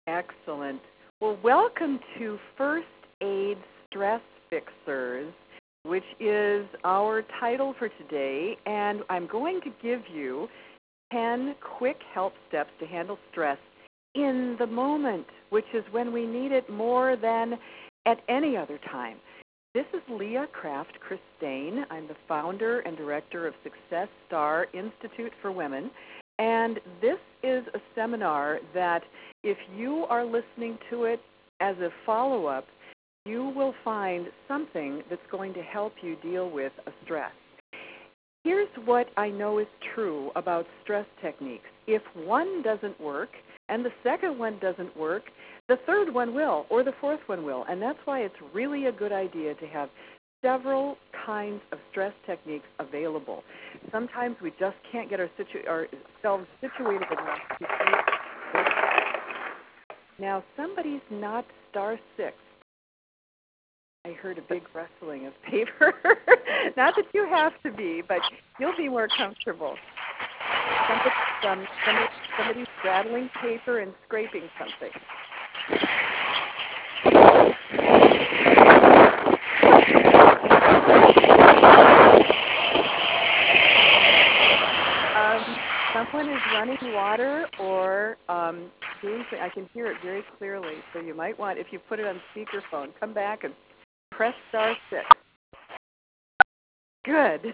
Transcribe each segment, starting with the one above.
Excellent. Well, welcome to First Aid Stress Fixers, which is our title for today. And I'm going to give you 10 quick help steps to handle stress in the moment, which is when we need it more than at any other time. This is Leah Craft Christine. I'm the founder and director of Success Star Institute for Women. And this is a seminar that if you are listening to it as a follow-up, you will find something that's going to help you deal with a stress. Here's what I know is true about stress techniques. If one doesn't work and the second one doesn't work, the third one will, or the fourth one will. And that's why it's really a good idea to have several kinds of stress techniques available. Sometimes we just can't get ourselves situated enough to do it. Now, somebody's not star 6. I heard a big rustling of paper. Not that you have to be, but you'll be more comfortable. Somebody's rattling paper and scraping something. Someone is running water or doing something. I can hear it very clearly, so you might want, if you put it on speakerphone, come back and press star 6. Good.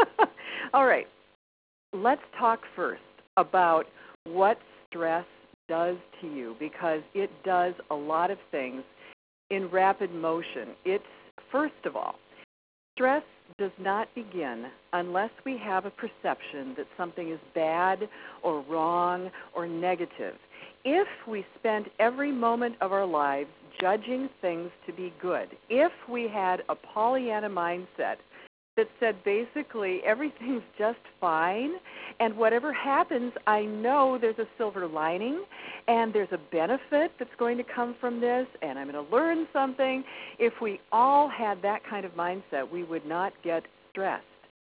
All right. Let's talk first about what stress does to you, because it does a lot of things in rapid motion. It's, first of all, stress does not begin unless we have a perception that something is bad or wrong or negative. If we spend every moment of our lives judging things to be good, if we had a Pollyanna mindset that said basically everything's just fine, and whatever happens, I know there's a silver lining, and there's a benefit that's going to come from this, and I'm going to learn something. If we all had that kind of mindset, we would not get stressed.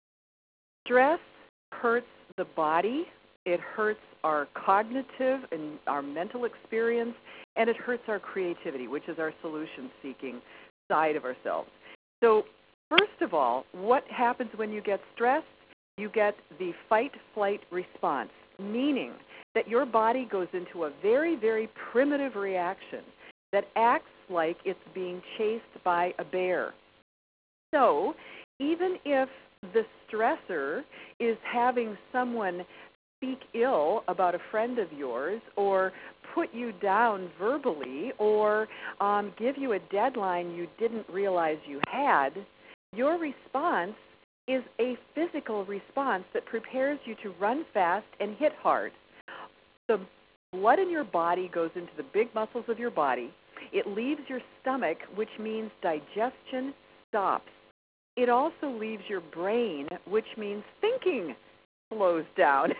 Stress hurts the body, it hurts our cognitive and our mental experience, and it hurts our creativity, which is our solution-seeking side of ourselves. So first of all, what happens when you get stressed? You get the fight-flight response, meaning that your body goes into a very, very primitive reaction that acts like it's being chased by a bear. So even if the stressor is having someone speak ill about a friend of yours or put you down verbally or give you a deadline you didn't realize you had, your response is a physical response that prepares you to run fast and hit hard. The blood in your body goes into the big muscles of your body. It leaves your stomach, which means digestion stops. It also leaves your brain, which means thinking slows down.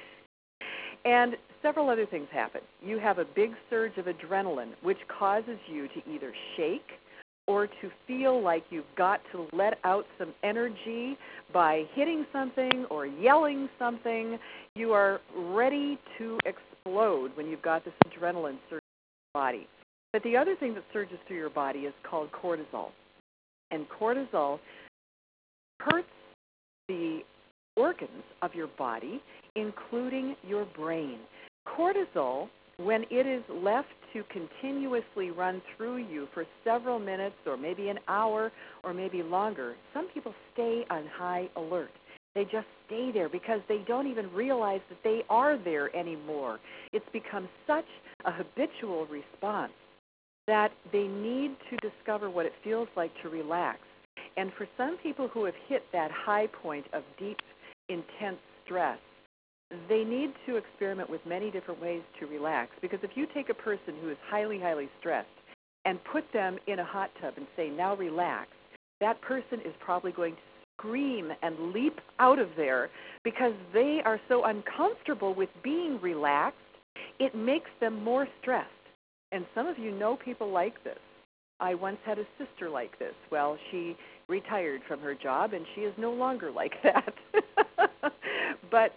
And several other things happen. You have a big surge of adrenaline, which causes you to either shake or to feel like you've got to let out some energy by hitting something or yelling something. You are ready to explode when you've got this adrenaline surge in your body. But the other thing that surges through your body is called cortisol. And cortisol hurts the organs of your body, including your brain. Cortisol, when it is left to continuously run through you for several minutes or maybe an hour or maybe longer, some people stay on high alert. They just stay there because they don't even realize that they are there anymore. It's become such a habitual response that they need to discover what it feels like to relax. And for some people who have hit that high point of deep, intense stress, they need to experiment with many different ways to relax. Because if you take a person who is highly, highly stressed and put them in a hot tub and say, now relax, that person is probably going to scream and leap out of there because they are so uncomfortable with being relaxed, it makes them more stressed. And some of you know people like this. I once had a sister like this. Well, she retired from her job, and she is no longer like that. But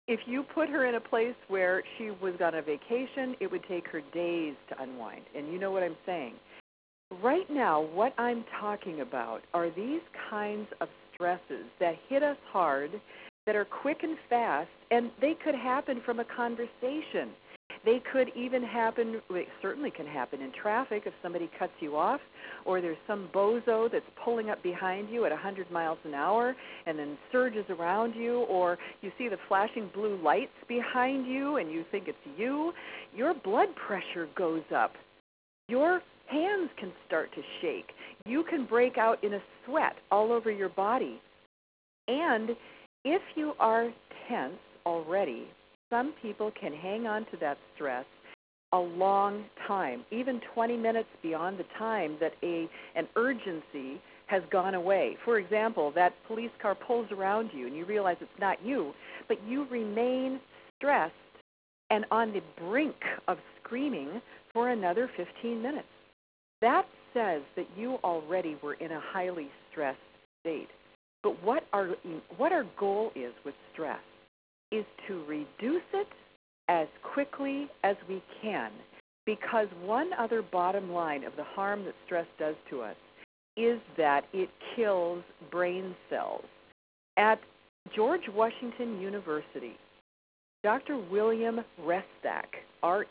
If you put her in a place where she was on a vacation, it would take her days to unwind. And you know what I'm saying. Right now, what I'm talking about are these kinds of stresses that hit us hard, that are quick and fast, and they could happen from a conversation. They could even happen, well, it certainly can happen in traffic if somebody cuts you off, or there's some bozo that's pulling up behind you at 100 miles an hour and then surges around you, or you see the flashing blue lights behind you and you think it's you. Your blood pressure goes up. Your hands can start to shake. You can break out in a sweat all over your body. And if you are tense already, some people can hang on to that stress a long time, even 20 minutes beyond the time that an urgency has gone away. For example, that police car pulls around you and you realize it's not you, but you remain stressed and on the brink of screaming for another 15 minutes. That says that you already were in a highly stressed state. But what our goal is with stress is to reduce it as quickly as we can, because one other bottom line of the harm that stress does to us is that it kills brain cells. At George Washington University, Dr. William Restak,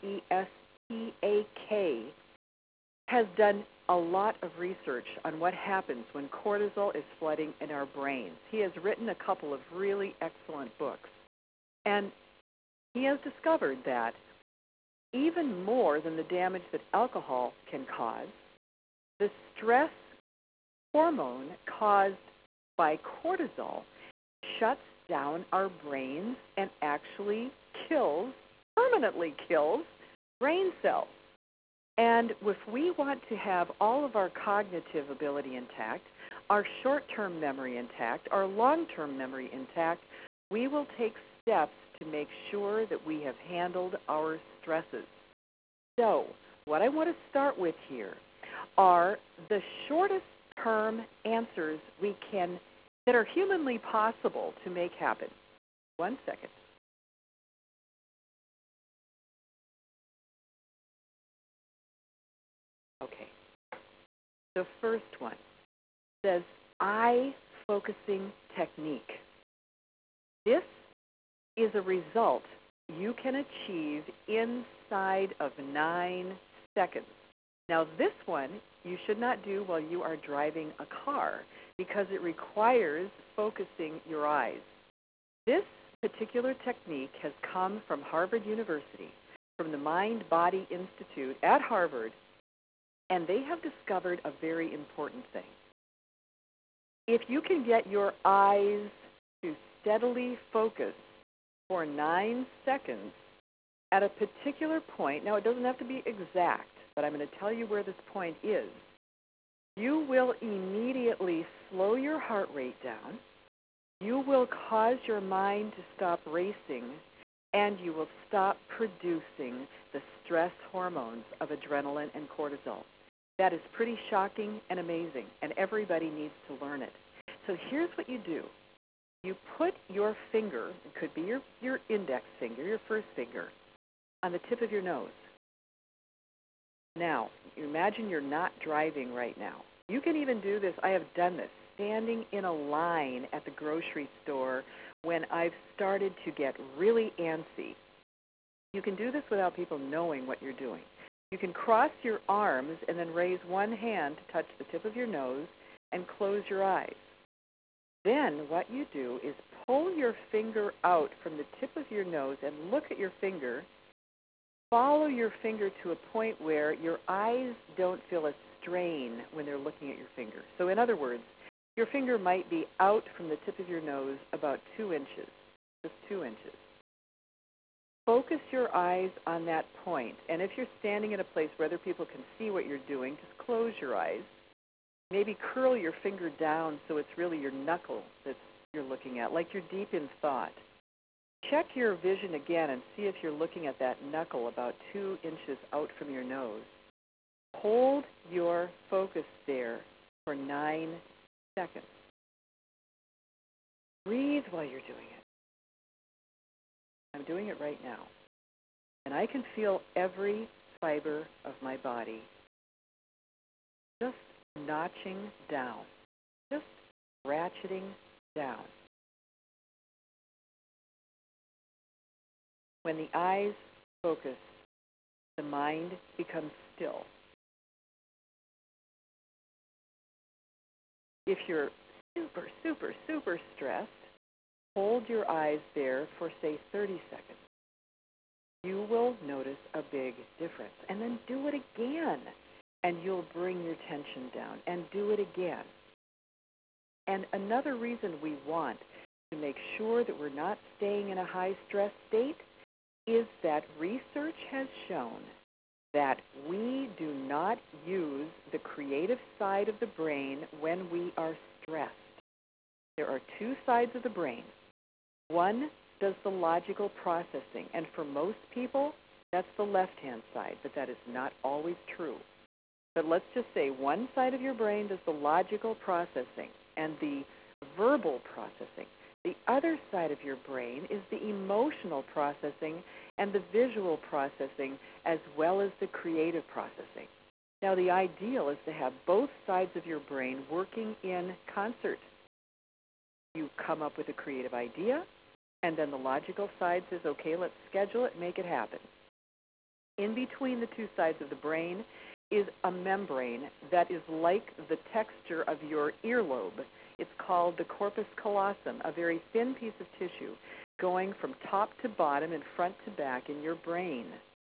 R-E-S-T-A-K, has done a lot of research on what happens when cortisol is flooding in our brains. He has written a couple of really excellent books. And he has discovered that even more than the damage that alcohol can cause, the stress hormone caused by cortisol shuts down our brains and actually permanently kills brain cells. And if we want to have all of our cognitive ability intact, our short-term memory intact, our long-term memory intact, we will take steps to make sure that we have handled our stresses. So, what I want to start with here are the shortest term answers that are humanly possible to make happen. 1 second. Okay. The first one says eye focusing technique. This is a result you can achieve inside of 9 seconds. Now this one you should not do while you are driving a car because it requires focusing your eyes. This particular technique has come from Harvard University, from the Mind-Body Institute at Harvard, and they have discovered a very important thing. If you can get your eyes to steadily focus for 9 seconds at a particular point, now it doesn't have to be exact, but I'm going to tell you where this point is, you will immediately slow your heart rate down, you will cause your mind to stop racing, and you will stop producing the stress hormones of adrenaline and cortisol. That is pretty shocking and amazing, and everybody needs to learn it. So here's what you do. You put your finger, it could be your index finger, your first finger, on the tip of your nose. Now, imagine you're not driving right now. You can even do this, I have done this, standing in a line at the grocery store when I've started to get really antsy. You can do this without people knowing what you're doing. You can cross your arms and then raise one hand to touch the tip of your nose and close your eyes. Then what you do is pull your finger out from the tip of your nose and look at your finger. Follow your finger to a point where your eyes don't feel a strain when they're looking at your finger. So in other words, your finger might be out from the tip of your nose about 2 inches, just 2 inches. Focus your eyes on that point. And if you're standing in a place where other people can see what you're doing, just close your eyes. Maybe curl your finger down so it's really your knuckle that you're looking at, like you're deep in thought. Check your vision again and see if you're looking at that knuckle about 2 inches out from your nose. Hold your focus there for 9 seconds. Breathe while you're doing it. I'm doing it right now. And I can feel every fiber of my body just notching down, just ratcheting down. When the eyes focus, the mind becomes still. If you're super, super, super stressed, hold your eyes there for, say, 30 seconds. You will notice a big difference. And then do it again, and you'll bring your tension down. And do it again. And another reason we want to make sure that we're not staying in a high-stress state is that research has shown that we do not use the creative side of the brain when we are stressed. There are two sides of the brain. One does the logical processing, and for most people, that's the left-hand side, but that is not always true. But let's just say one side of your brain does the logical processing and the verbal processing. The other side of your brain is the emotional processing and the visual processing, as well as the creative processing. Now, the ideal is to have both sides of your brain working in concert. You come up with a creative idea, and then the logical side says, okay, let's schedule it, make it happen. In between the two sides of the brain is a membrane that is like the texture of your earlobe. It's called the corpus callosum, a very thin piece of tissue going from top to bottom and front to back in your brain.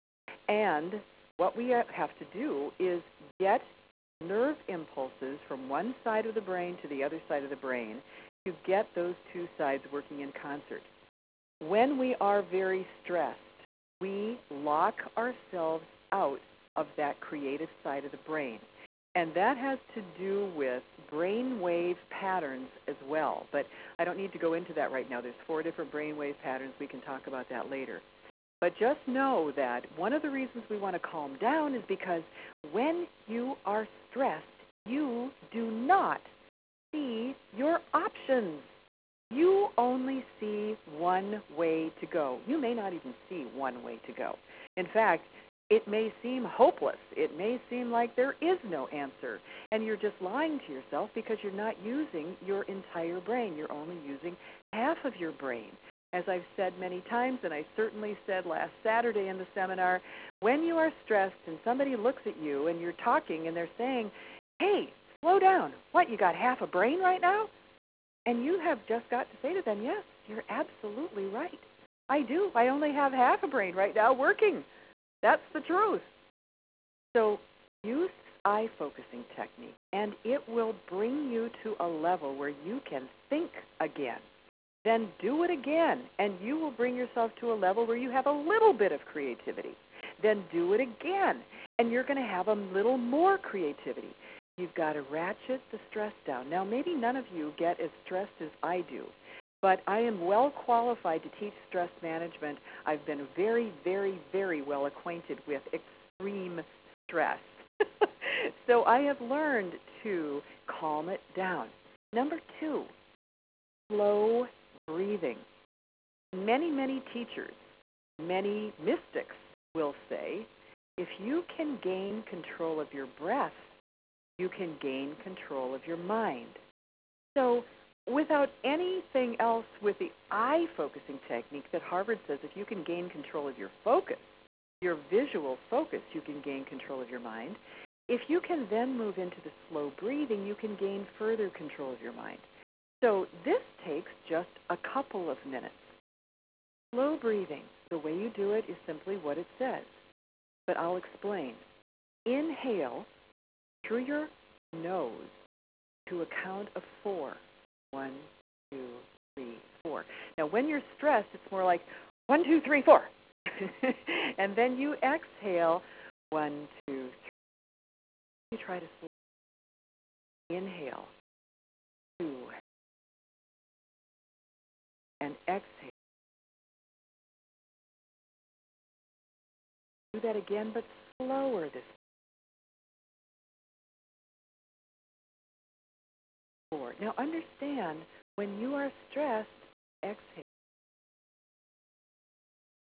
And what we have to do is get nerve impulses from one side of the brain to the other side of the brain to get those two sides working in concert. When we are very stressed, we lock ourselves out of that creative side of the brain. And that has to do with brainwave patterns as well. But I don't need to go into that right now. There's 4 different brainwave patterns. We can talk about that later. But just know that one of the reasons we want to calm down is because when you are stressed, you do not see your options. You only see one way to go. You may not even see one way to go. In fact, it may seem hopeless. It may seem like there is no answer. And you're just lying to yourself because you're not using your entire brain. You're only using half of your brain. As I've said many times, and I certainly said last Saturday in the seminar, when you are stressed and somebody looks at you and you're talking and they're saying, hey, slow down. What, you got half a brain right now? And you have just got to say to them, yes, you're absolutely right. I do. I only have half a brain right now working. That's the truth. So use eye focusing technique, and it will bring you to a level where you can think again. Then do it again, and you will bring yourself to a level where you have a little bit of creativity. Then do it again, and you're going to have a little more creativity. You've got to ratchet the stress down. Now, maybe none of you get as stressed as I do, but I am well qualified to teach stress management. I've been very, very, very well acquainted with extreme stress. So I have learned to calm it down. Number 2, slow breathing. Many, many teachers, many mystics will say, if you can gain control of your breath, you can gain control of your mind. So without anything else with the eye focusing technique that Harvard says, if you can gain control of your focus, your visual focus, you can gain control of your mind. If you can then move into the slow breathing, you can gain further control of your mind. So this takes just a couple of minutes. Slow breathing, the way you do it is simply what it says. But I'll explain. Inhale through your nose to a count of 4. 1, 2, 3, 4. Now, when you're stressed, it's more like 1, 2, 3, 4. And then you exhale 1, 2, 3. You try to slow. Inhale 2 and exhale. Do that again, but slower this time. 4. Now, understand when you are stressed, exhale.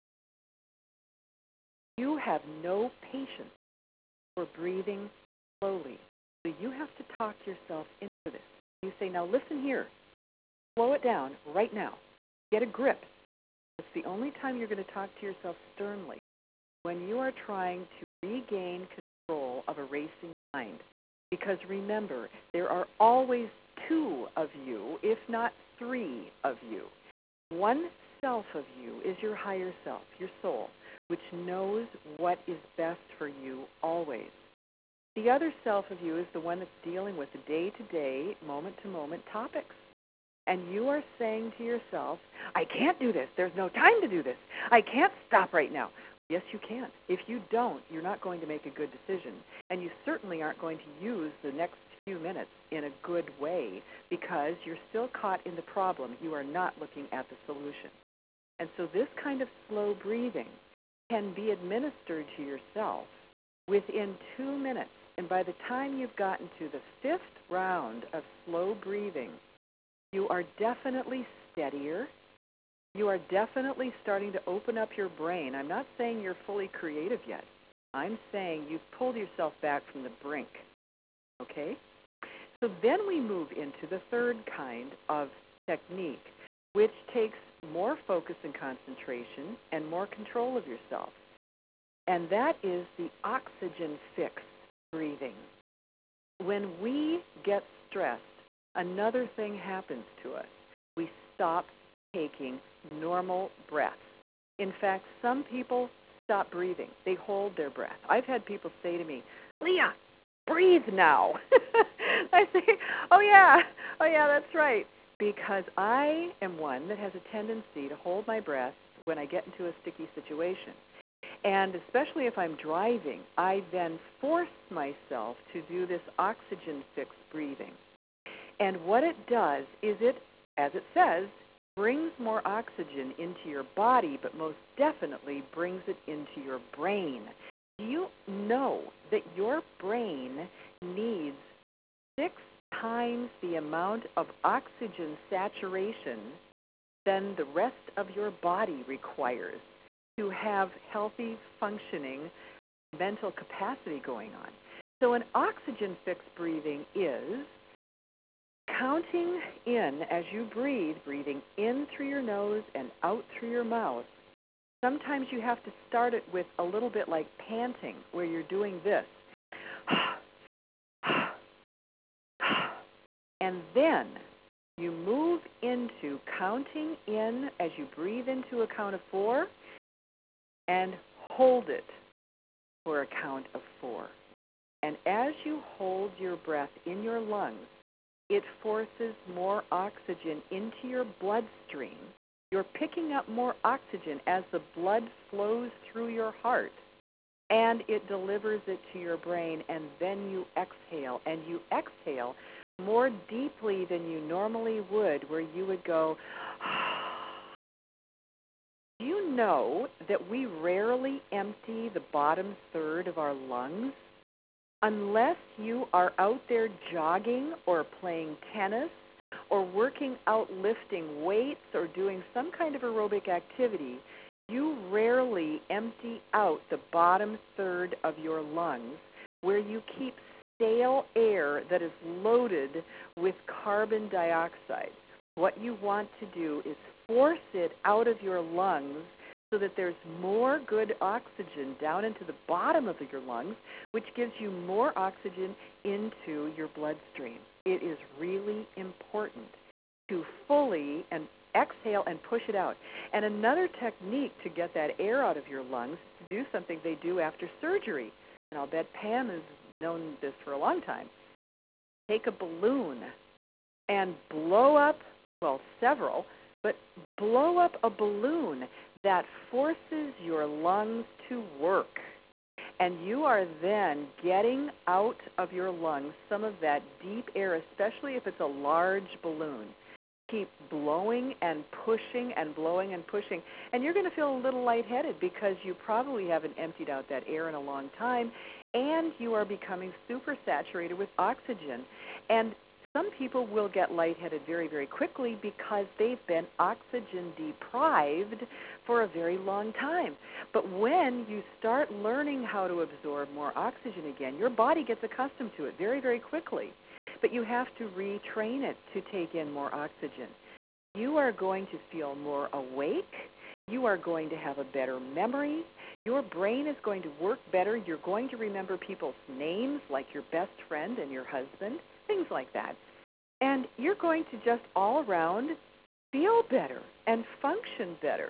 You have no patience for breathing slowly. So you have to talk yourself into this. You say, now listen here. Slow it down right now. Get a grip. It's the only time you're going to talk to yourself sternly, when you are trying to regain control of a racing mind. Because remember, there are always two of you, if not three of you. One self of you is your higher self, your soul, which knows what is best for you always. The other self of you is the one that's dealing with the day-to-day, moment-to-moment topics. And you are saying to yourself, I can't do this. There's no time to do this. I can't stop right now. Yes, you can. If you don't, you're not going to make a good decision. And you certainly aren't going to use the next few minutes in a good way, because you're still caught in the problem. You are not looking at the solution. And so this kind of slow breathing can be administered to yourself within 2 minutes. And by the time you've gotten to the 5th round of slow breathing, you are definitely steadier. You are definitely starting to open up your brain. I'm not saying you're fully creative yet. I'm saying you've pulled yourself back from the brink. Okay? So then we move into the third kind of technique, which takes more focus and concentration and more control of yourself. And that is the oxygen fix breathing. When we get stressed, another thing happens to us. We stop taking normal breaths. In fact, some people stop breathing. They hold their breath. I've had people say to me, Leah, breathe now. I say, oh yeah, that's right. Because I am one that has a tendency to hold my breath when I get into a sticky situation. And especially if I'm driving, I then force myself to do this oxygen fix breathing. And what it does is it, as it says, brings more oxygen into your body, but most definitely brings it into your brain. Do you know that your brain needs 6 times the amount of oxygen saturation than the rest of your body requires to have healthy, functioning mental capacity going on? So an oxygen fix breathing is counting in as you breathe, breathing in through your nose and out through your mouth. Sometimes you have to start it with a little bit like panting, where you're doing this. And then you move into counting in as you breathe into a count of 4 and hold it for a count of 4. And as you hold your breath in your lungs, it forces more oxygen into your bloodstream. You're picking up more oxygen as the blood flows through your heart, and it delivers it to your brain, and then you exhale. And you exhale more deeply than you normally would, where you would go, do you know that we rarely empty the bottom third of our lungs? Unless you are out there jogging or playing tennis or working out lifting weights or doing some kind of aerobic activity, you rarely empty out the bottom third of your lungs, where you keep stale air that is loaded with carbon dioxide. What you want to do is force it out of your lungs so that there's more good oxygen down into the bottom of your lungs, which gives you more oxygen into your bloodstream. It is really important to fully and exhale and push it out. And another technique to get that air out of your lungs is to do something they do after surgery. And I'll bet Pam has known this for a long time. Take a balloon and blow up, well, several, but blow up a balloon that forces your lungs to work. And you are then getting out of your lungs some of that deep air, especially if it's a large balloon. Keep blowing and pushing and blowing and pushing. And you're going to feel a little lightheaded because you probably haven't emptied out that air in a long time, and you are becoming super saturated with oxygen. And Some people will get lightheaded very, very quickly because they've been oxygen deprived for a very long time. But when you start learning how to absorb more oxygen again, your body gets accustomed to it very, very quickly. But you have to retrain it to take in more oxygen. You are going to feel more awake. You are going to have a better memory. Your brain is going to work better. You're going to remember people's names, like your best friend and your husband, things like that. And you're going to just all around feel better and function better.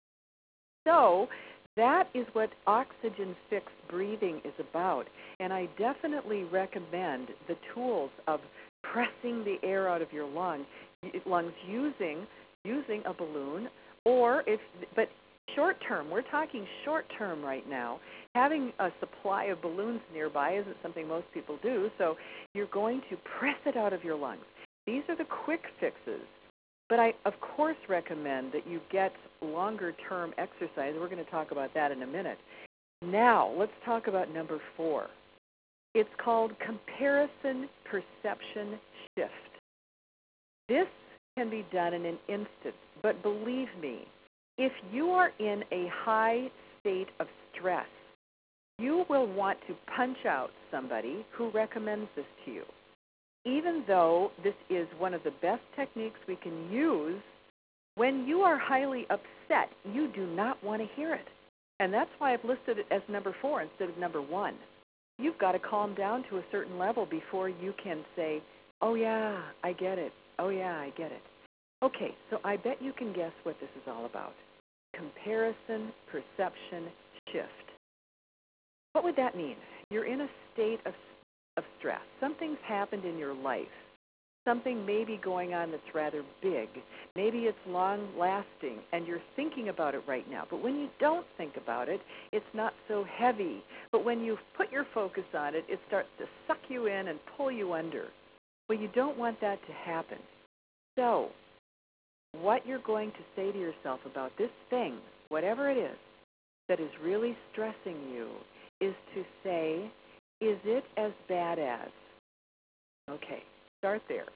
So that is what oxygen-fixed breathing is about. And I definitely recommend the tools of pressing the air out of your lungs using a balloon, but short term. We're talking short term right now. Having a supply of balloons nearby isn't something most people do, so you're going to press it out of your lungs. These are the quick fixes. But I, of course, recommend that you get longer-term exercise. We're going to talk about that in a minute. Now, let's talk about number 4. It's called comparison perception shift. This can be done in an instant, but believe me, if you are in a high state of stress, you will want to punch out somebody who recommends this to you. Even though this is one of the best techniques we can use, when you are highly upset, you do not want to hear it. And that's why I've listed it as number 4 instead of number 1. You've got to calm down to a certain level before you can say, oh yeah, I get it. Oh yeah, I get it. Okay, so I bet you can guess what this is all about. Comparison perception shift. What would that mean? You're in a state of stress. Something's happened in your life. Something may be going on that's rather big. Maybe it's long-lasting, and you're thinking about it right now. But when you don't think about it, it's not so heavy. But when you put your focus on it, it starts to suck you in and pull you under. Well, you don't want that to happen. So what you're going to say to yourself about this thing, whatever it is, that is really stressing you, is to say, is it as bad as? Okay, start there.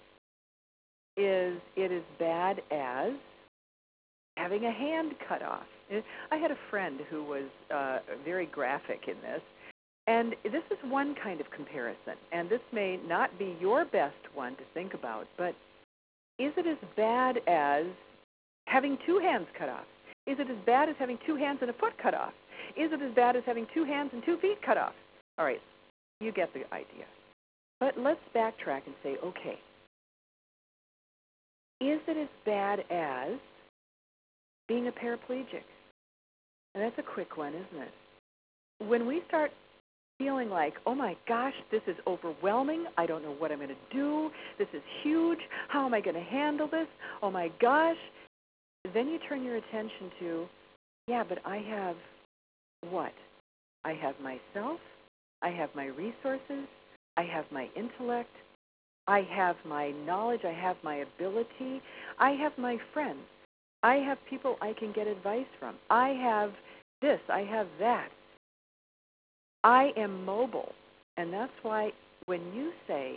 Is it as bad as having a hand cut off? I had a friend who was very graphic in this, and this is one kind of comparison, and this may not be your best one to think about, but is it as bad as having 2 hands cut off? Is it as bad as having 2 hands and a foot cut off? Is it as bad as having 2 hands and 2 feet cut off? All right, you get the idea. But let's backtrack and say, okay, is it as bad as being a paraplegic? And that's a quick one, isn't it? When we start feeling like, oh my gosh, this is overwhelming, I don't know what I'm going to do, this is huge, how am I going to handle this, oh my gosh, then you turn your attention to, yeah, but I have what? I have myself, I have my resources, I have my intellect, I have my knowledge, I have my ability, I have my friends, I have people I can get advice from, I have this, I have that. I am mobile. And that's why when you say,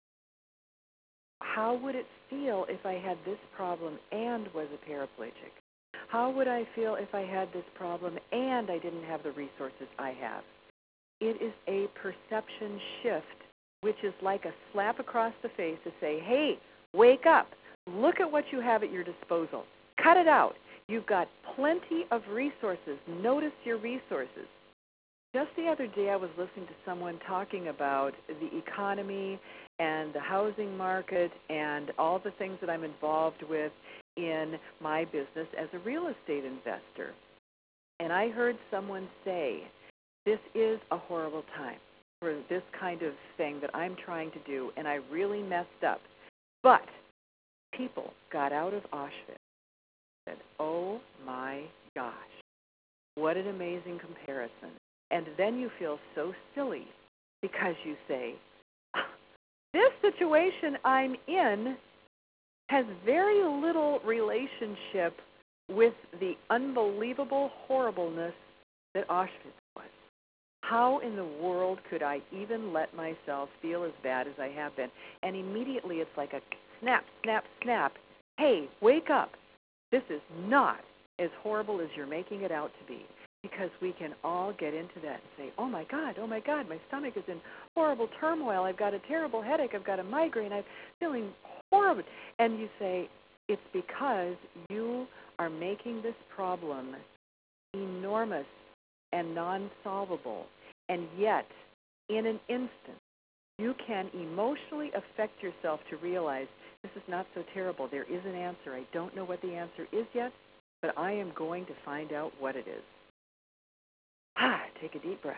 how would it feel if I had this problem and was a paraplegic? How would I feel if I had this problem and I didn't have the resources I have? It is a perception shift, which is like a slap across the face to say, hey, wake up. Look at what you have at your disposal. Cut it out. You've got plenty of resources. Notice your resources. Just the other day I was listening to someone talking about the economy and the housing market and all the things that I'm involved with in my business as a real estate investor. And I heard someone say, this is a horrible time for this kind of thing that I'm trying to do, and I really messed up. But people got out of Auschwitz and said, oh my gosh, what an amazing comparison. And then you feel so silly because you say, this situation I'm in has very little relationship with the unbelievable horribleness that Auschwitz was. how in the world could I even let myself feel as bad as I have been? And immediately it's like a snap, snap, snap. Hey, wake up. This is not as horrible as you're making it out to be. Because we can all get into that and say, oh my God, my stomach is in horrible turmoil. I've got a terrible headache. I've got a migraine. I'm feeling horrible. And you say, it's because you are making this problem enormous and non-solvable. And yet, in an instant, you can emotionally affect yourself to realize this is not so terrible. There is an answer. I don't know what the answer is yet, but I am going to find out what it is. Take a deep breath.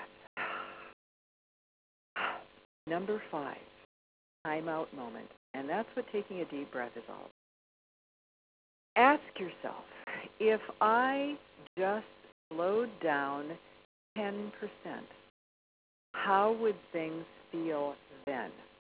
Number 5, time-out moment. And that's what taking a deep breath is all about. Ask yourself, if I just slowed down 10%, how would things feel then?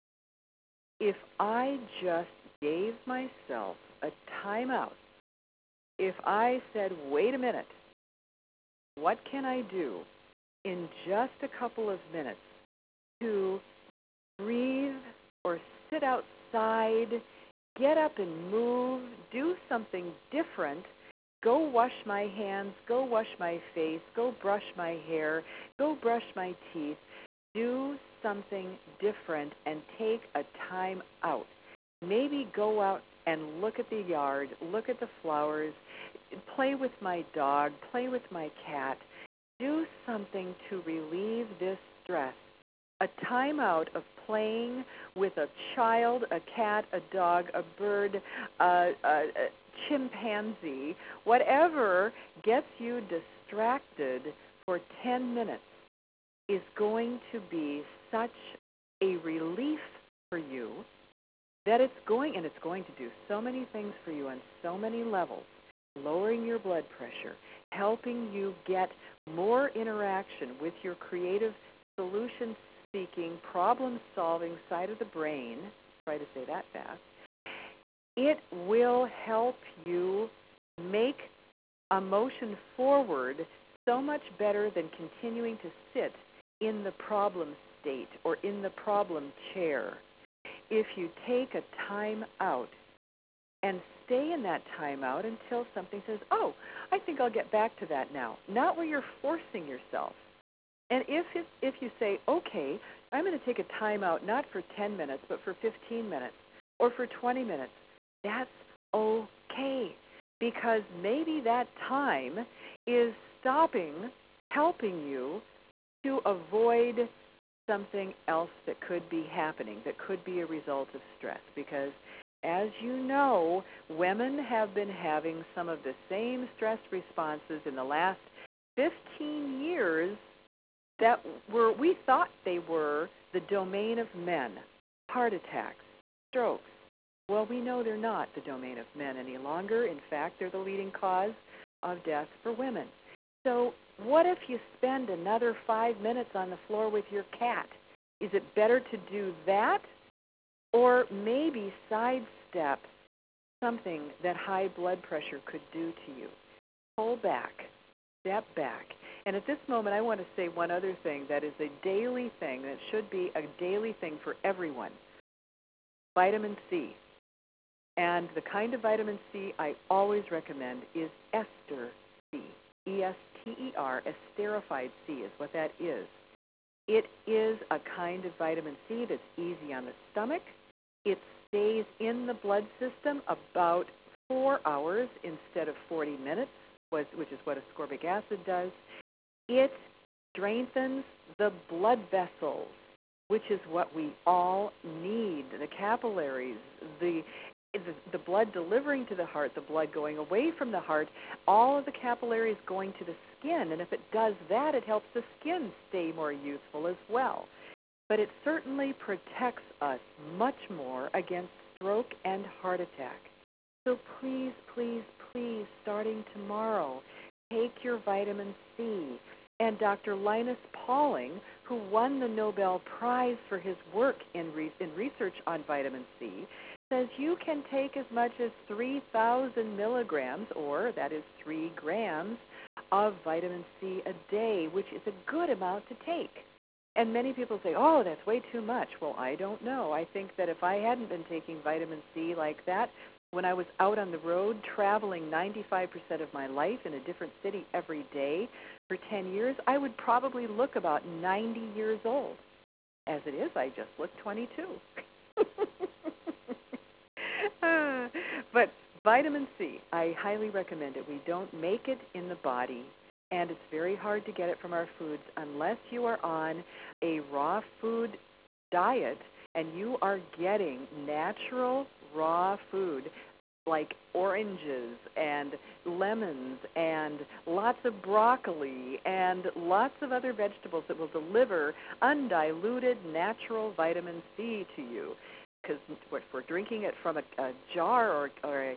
If I just gave myself a timeout, if I said, wait a minute, what can I do in just a couple of minutes to breathe or sit outside, get up and move, do something different, go wash my hands, go wash my face, go brush my hair, go brush my teeth, do something different and take a time out. Maybe go out and look at the yard, look at the flowers, play with my dog, play with my cat, do something to relieve this stress. A time out of playing with a child, a cat, a dog, a bird, a chimpanzee, whatever gets you distracted for 10 minutes is going to be such a relief for you that it's going to do so many things for you on so many levels, lowering your blood pressure, helping you get more interaction with your creative solution-seeking, problem-solving side of the brain. Try to say that fast. It will help you make a motion forward so much better than continuing to sit in the problem state or in the problem chair. If you take a time out and stay in that time out until something says, oh, I think I'll get back to that now. Not where you're forcing yourself. And if you say, okay, I'm going to take a time out not for 10 minutes but for 15 minutes or for 20 minutes, that's okay. Because maybe that time is helping you to avoid something else that could be happening, that could be a result of stress. Because as you know, women have been having some of the same stress responses in the last 15 years that we thought they were the domain of men. Heart attacks, strokes. Well, we know they're not the domain of men any longer. In fact, they're the leading cause of death for women. So what if you spend another 5 minutes on the floor with your cat? Is it better to do that or maybe sidestep something that high blood pressure could do to you? Pull back, step back. And at this moment, I want to say one other thing that is a daily thing, that should be a daily thing for everyone. Vitamin C. And the kind of vitamin C I always recommend is ester C. E-S-T-E-R, esterified C is what that is. It is a kind of vitamin C that's easy on the stomach. It stays in the blood system about 4 hours instead of 40 minutes, which is what ascorbic acid does. It strengthens the blood vessels, which is what we all need, the capillaries, the blood delivering to the heart, the blood going away from the heart, all of the capillaries going to the skin. And if it does that, it helps the skin stay more youthful as well. But it certainly protects us much more against stroke and heart attack. So please, please, please, starting tomorrow, take your vitamin C. And Dr. Linus Pauling, who won the Nobel Prize for his work in research on vitamin C, says you can take as much as 3,000 milligrams, or that is 3 grams, of vitamin C a day, which is a good amount to take. And many people say, oh, that's way too much. Well, I don't know. I think that if I hadn't been taking vitamin C like that, when I was out on the road traveling 95% of my life in a different city every day for 10 years, I would probably look about 90 years old. As it is, I just look 22. But vitamin C, I highly recommend it. We don't make it in the body, and it's very hard to get it from our foods unless you are on a raw food diet and you are getting natural raw food like oranges and lemons and lots of broccoli and lots of other vegetables that will deliver undiluted natural vitamin C to you. Because if we're drinking it from a jar or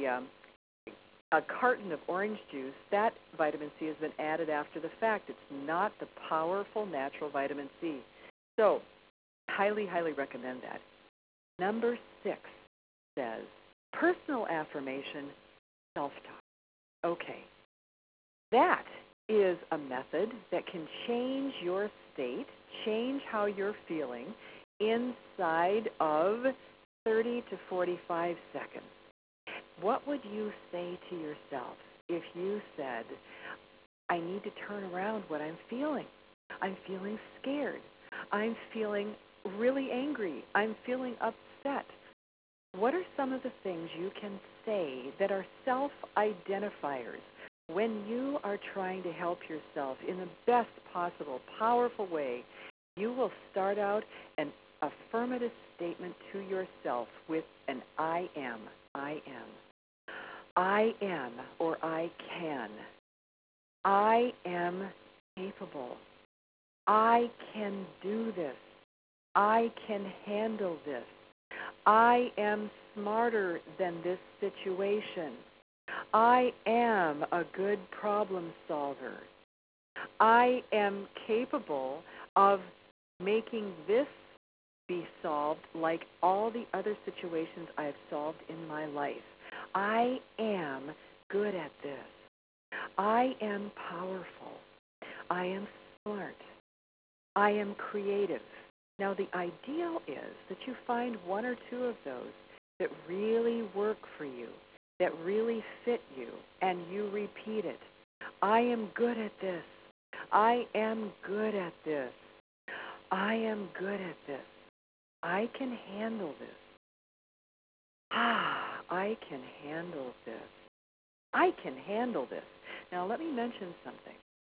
a carton of orange juice, that vitamin C has been added after the fact. It's not the powerful natural vitamin C. So, highly, highly recommend that. Number 6 says, personal affirmation, self-talk. Okay. That is a method that can change your state, change how you're feeling inside of 30 to 45 seconds. What would you say to yourself if you said, I need to turn around what I'm feeling? I'm feeling scared. I'm feeling really angry. I'm feeling upset. What are some of the things you can say that are self-identifiers when you are trying to help yourself in the best possible, powerful way? You will start out an affirmative statement to yourself with an I am. I am. I am, or I can. I am capable. I can do this. I can handle this. I am smarter than this situation. I am a good problem solver. I am capable of making this be solved like all the other situations I've solved in my life. I am good at this. I am powerful. I am smart. I am creative. Now, the ideal is that you find one or two of those that really work for you, that really fit you, and you repeat it. I am good at this. I am good at this. I am good at this. I can handle this. I can handle this. I can handle this. Now, let me mention something.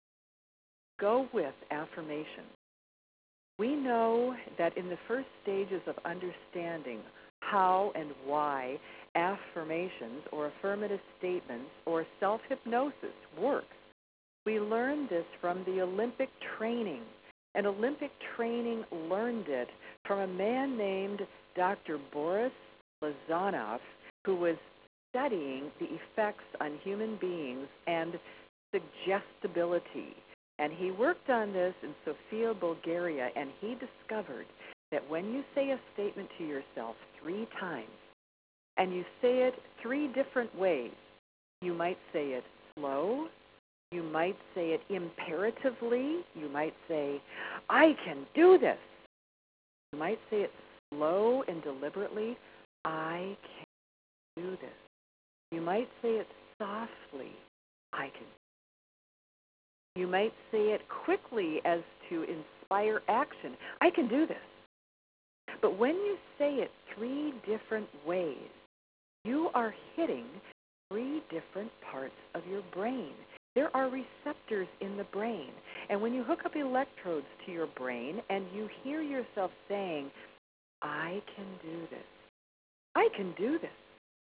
Go with affirmation. We know that in the first stages of understanding how and why affirmations or affirmative statements or self-hypnosis work, we learned this from the Olympic training. And Olympic training learned it from a man named Dr. Boris Lazanov, who was studying the effects on human beings and suggestibility. And he worked on this in Sofia, Bulgaria, and he discovered that when you say a statement to yourself 3 times, and you say it 3 different ways, you might say it slow, you might say it imperatively, you might say, I can do this. You might say it slow and deliberately, I can do this. You might say it softly, I can. You might say it quickly as to inspire action. I can do this. But when you say it 3 different ways, you are hitting 3 different parts of your brain. There are receptors in the brain. And when you hook up electrodes to your brain and you hear yourself saying, I can do this. I can do this.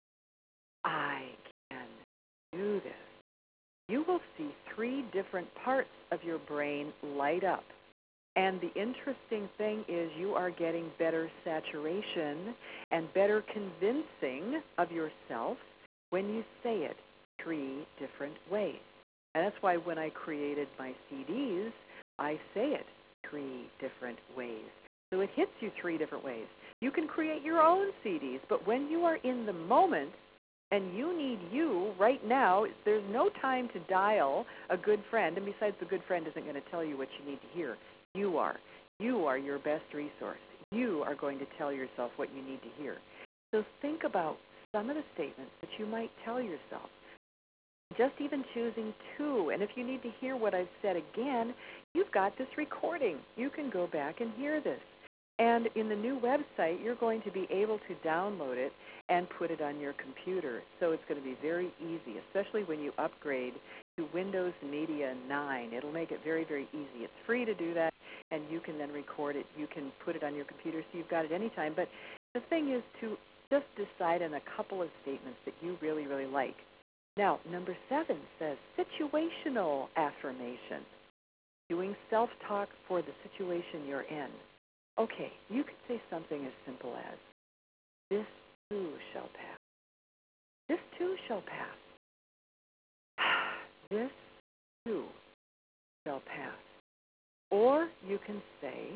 I can do this. You will see 3 different parts of your brain light up. And the interesting thing is you are getting better saturation and better convincing of yourself when you say it 3 different ways. And that's why when I created my CDs, I say it 3 different ways. So it hits you 3 different ways. You can create your own CDs, but when you are in the moment, And you need you right now. There's no time to dial a good friend. And besides, the good friend isn't going to tell you what you need to hear. You are. You are your best resource. You are going to tell yourself what you need to hear. So think about some of the statements that you might tell yourself. Just even choosing two. And if you need to hear what I've said again, you've got this recording. You can go back and hear this. And in the new website, you're going to be able to download it and put it on your computer. So it's going to be very easy, especially when you upgrade to Windows Media 9. It'll make it very, very easy. It's free to do that, and you can then record it. You can put it on your computer so you've got it anytime. But the thing is to just decide on a couple of statements that you really, really like. Now, number 7 says situational affirmation, doing self-talk for the situation you're in. Okay, you could say something as simple as, this too shall pass. This too shall pass. This too shall pass. Or you can say,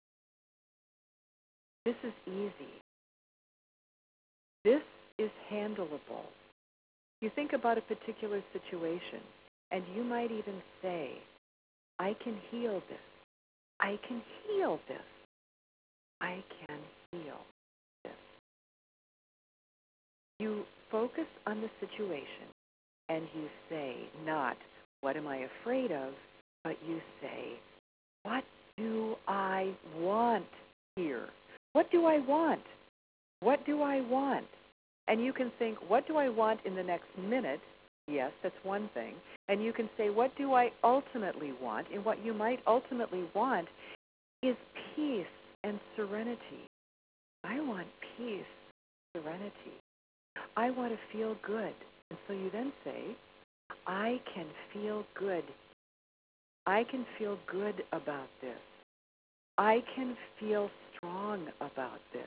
this is easy. This is handleable. You think about a particular situation, and you might even say, I can heal this. I can heal this. I can heal this. You focus on the situation, and you say not, what am I afraid of, but you say, what do I want here? What do I want? What do I want? And you can think, what do I want in the next minute? Yes, that's one thing. And you can say, what do I ultimately want? And what you might ultimately want is peace and serenity. I want peace, serenity. I want to feel good. And so you then say, I can feel good. I can feel good about this. I can feel strong about this.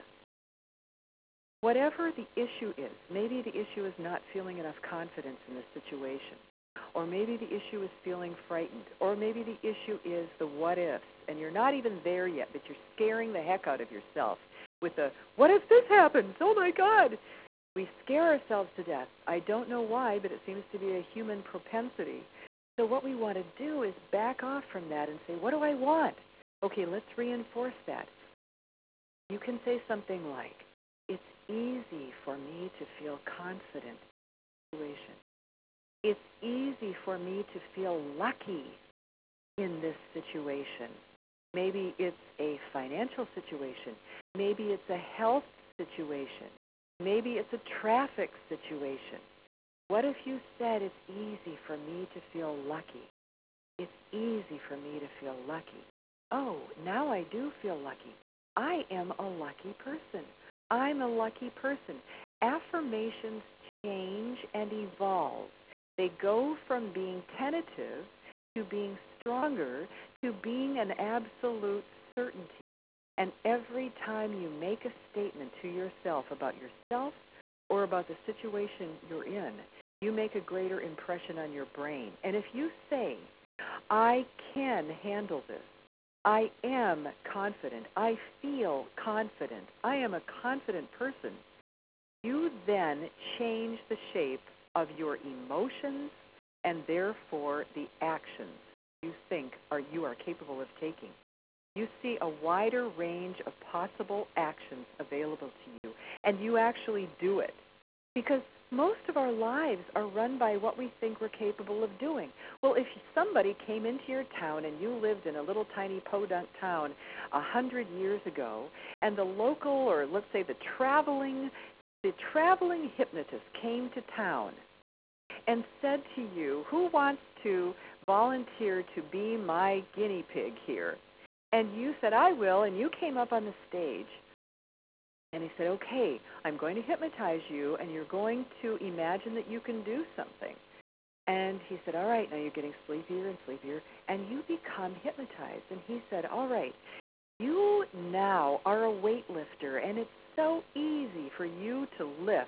Whatever the issue is, maybe the issue is not feeling enough confidence in the situation, or maybe the issue is feeling frightened, or maybe the issue is the what ifs, and you're not even there yet, but you're scaring the heck out of yourself with the, what if this happens? Oh my God! We scare ourselves to death. I don't know why, but it seems to be a human propensity. So what we want to do is back off from that and say, what do I want? Okay, let's reinforce that. You can say something like, it's easy for me to feel confident in the situation. It's easy for me to feel lucky in this situation. Maybe it's a financial situation. Maybe it's a health situation. Maybe it's a traffic situation. What if you said it's easy for me to feel lucky? It's easy for me to feel lucky. Oh, now I do feel lucky. I am a lucky person. I'm a lucky person. Affirmations change and evolve. They go from being tentative to being stronger to being an absolute certainty. And every time you make a statement to yourself about yourself or about the situation you're in, you make a greater impression on your brain. And if you say, I can handle this, I am confident, I feel confident, I am a confident person, you then change the shape of your emotions and therefore the actions you think you are capable of taking. You see a wider range of possible actions available to you, and you actually do it. Because most of our lives are run by what we think we're capable of doing. Well, if somebody came into your town and you lived in a little tiny podunk town 100 years ago, and the local, or let's say the traveling hypnotist came to town and said to you, who wants to volunteer to be my guinea pig here? And you said, I will, and you came up on the stage. And he said, okay, I'm going to hypnotize you, and you're going to imagine that you can do something. And he said, all right, now you're getting sleepier and sleepier, and you become hypnotized. And he said, all right, you now are a weightlifter, and it's so easy for you to lift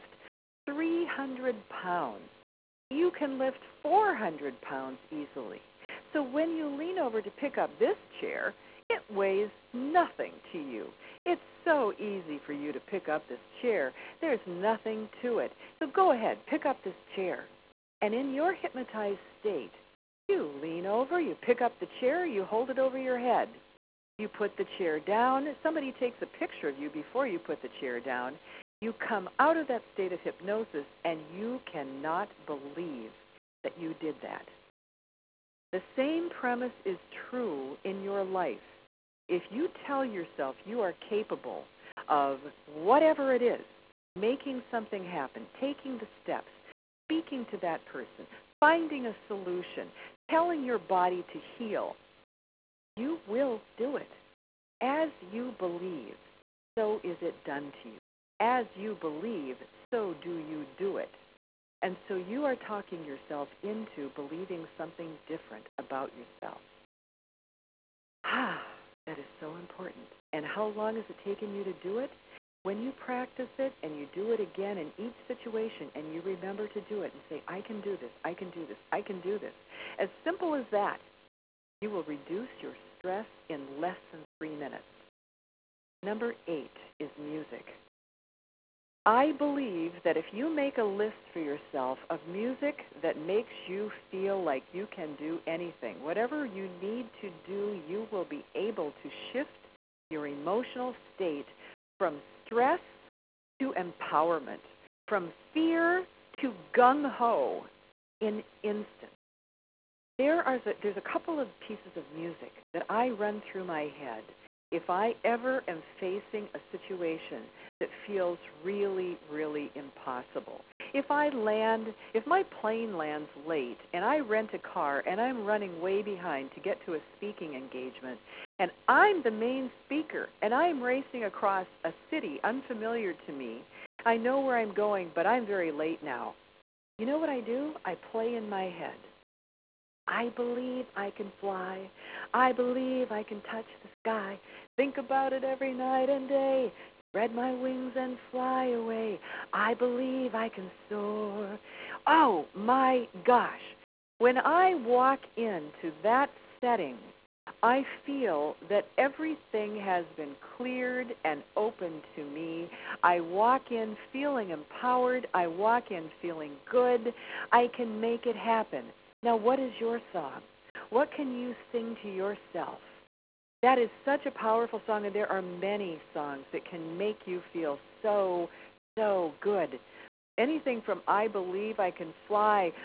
300 pounds. You can lift 400 pounds easily. So when you lean over to pick up this chair, it weighs nothing to you. It's so easy for you to pick up this chair. There's nothing to it. So go ahead, pick up this chair. And in your hypnotized state, you lean over, you pick up the chair, you hold it over your head. You put the chair down. Somebody takes a picture of you before you put the chair down. You come out of that state of hypnosis, and you cannot believe that you did that. The same premise is true in your life. If you tell yourself you are capable of whatever it is, making something happen, taking the steps, speaking to that person, finding a solution, telling your body to heal, you will do it. As you believe, so is it done to you. As you believe, so do you do it. And so you are talking yourself into believing something different about yourself. That is so important. And how long has it taken you to do it? When you practice it and you do it again in each situation and you remember to do it and say, I can do this, I can do this, I can do this. As simple as that, you will reduce your stress in less than 3 minutes. Number 8 is music. I believe that if you make a list for yourself of music that makes you feel like you can do anything, whatever you need to do, you will be able to shift your emotional state from stress to empowerment, from fear to gung-ho in instant. There's a couple of pieces of music that I run through my head if I ever am facing a situation that feels really, really impossible. If my plane lands late and I rent a car and I'm running way behind to get to a speaking engagement and I'm the main speaker and I'm racing across a city unfamiliar to me, I know where I'm going, but I'm very late now. You know what I do? I play in my head. I believe I can fly. I believe I can touch the sky. Think about it every night and day. Spread my wings and fly away. I believe I can soar. Oh, my gosh. When I walk into that setting, I feel that everything has been cleared and open to me. I walk in feeling empowered. I walk in feeling good. I can make it happen. Now, what is your song? What can you sing to yourself? That is such a powerful song, and there are many songs that can make you feel so, so good. Anything from I Believe I Can Fly.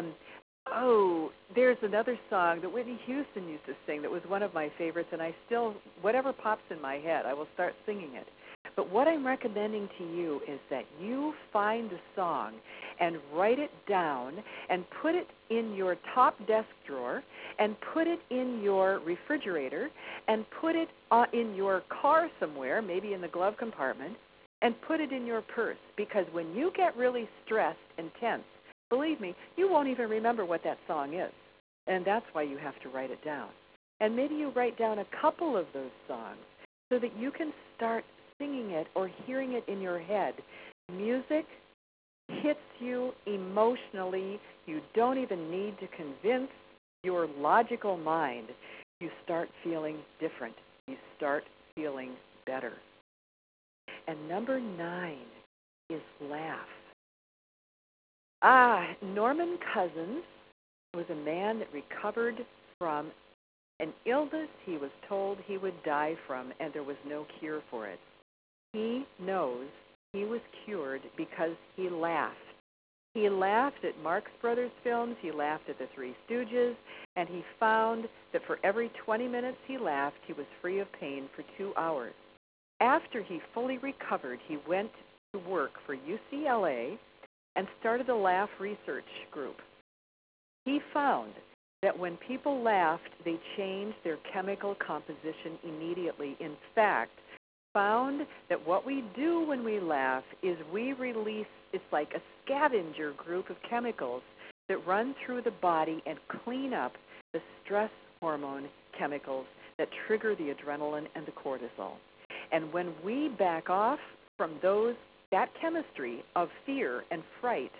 There's another song that Whitney Houston used to sing that was one of my favorites, and I still, whatever pops in my head, I will start singing it. But what I'm recommending to you is that you find a song and write it down and put it in your top desk drawer and put it in your refrigerator and put it in your car somewhere, maybe in the glove compartment, and put it in your purse. Because when you get really stressed and tense, believe me, you won't even remember what that song is. And that's why you have to write it down. And maybe you write down a couple of those songs so that you can start singing it or hearing it in your head. Music hits you emotionally. You don't even need to convince your logical mind. You start feeling different. You start feeling better. And number 9 is laugh. Norman Cousins was a man that recovered from an illness he was told he would die from, and there was no cure for it. He knows he was cured because he laughed. He laughed at Marx Brothers films, he laughed at the Three Stooges, and he found that for every 20 minutes he laughed, he was free of pain for 2 hours. After he fully recovered, he went to work for UCLA and started a laugh research group. He found that when people laughed, they changed their chemical composition immediately. In fact, found that what we do when we laugh is we release, it's like a scavenger group of chemicals that run through the body and clean up the stress hormone chemicals that trigger the adrenaline and the cortisol. And when we back off from that chemistry of fear and fright,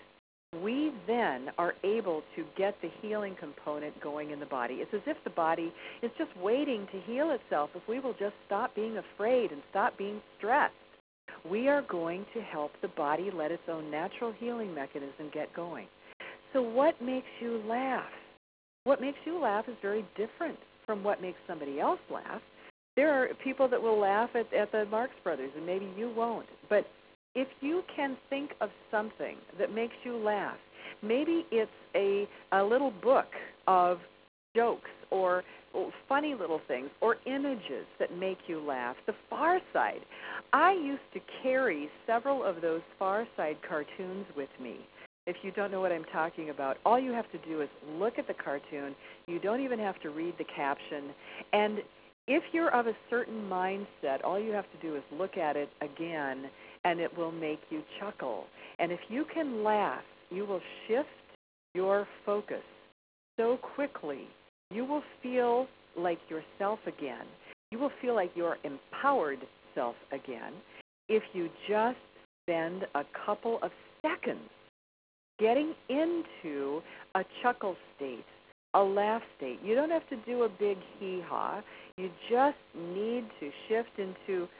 we then are able to get the healing component going in the body. It's as if the body is just waiting to heal itself. If we will just stop being afraid and stop being stressed, we are going to help the body let its own natural healing mechanism get going. So what makes you laugh? What makes you laugh is very different from what makes somebody else laugh. There are people that will laugh at the Marx Brothers, and maybe you won't. But if you can think of something that makes you laugh, maybe it's a little book of jokes or funny little things or images that make you laugh. The Far Side. I used to carry several of those Far Side cartoons with me. If you don't know what I'm talking about, all you have to do is look at the cartoon. You don't even have to read the caption. And if you're of a certain mindset, all you have to do is look at it again, and it will make you chuckle. And if you can laugh, you will shift your focus so quickly. You will feel like yourself again. You will feel like your empowered self again if you just spend a couple of seconds getting into a chuckle state, a laugh state. You don't have to do a big hee-haw. You just need to shift into,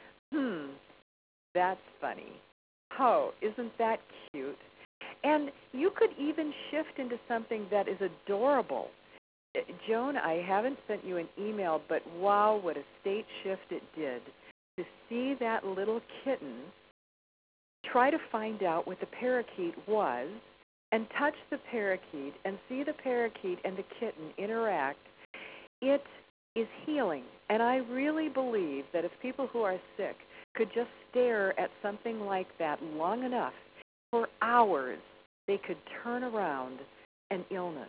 that's funny. Oh, isn't that cute? And you could even shift into something that is adorable. Joan, I haven't sent you an email, but wow, what a state shift it did to see that little kitten try to find out what the parakeet was and touch the parakeet and see the parakeet and the kitten interact. It is healing. And I really believe that if people who are sick could just stare at something like that long enough, for hours, they could turn around an illness.